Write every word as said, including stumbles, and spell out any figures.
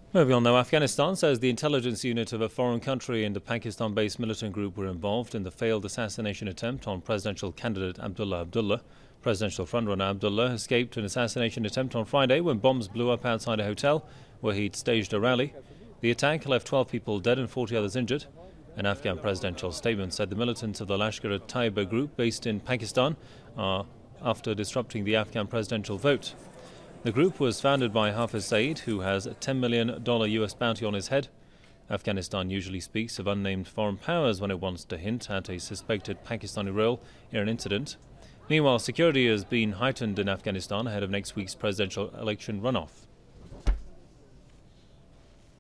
Moving on now, Afghanistan says the intelligence unit of a foreign country and the Pakistan-based militant group were involved in the failed assassination attempt on presidential candidate Abdullah Abdullah. Presidential frontrunner Abdullah escaped an assassination attempt on Friday when bombs blew up outside a hotel where he'd staged a rally. The attack left twelve people dead and forty others injured. An Afghan presidential statement said the militants of the Lashkar-e-Taiba group based in Pakistan are after disrupting the Afghan presidential vote. The group was founded by Hafiz Saeed, who has a ten million dollars U S bounty on his head. Afghanistan usually speaks of unnamed foreign powers when it wants to hint at a suspected Pakistani role in an incident. Meanwhile, security has been heightened in Afghanistan ahead of next week's presidential election runoff.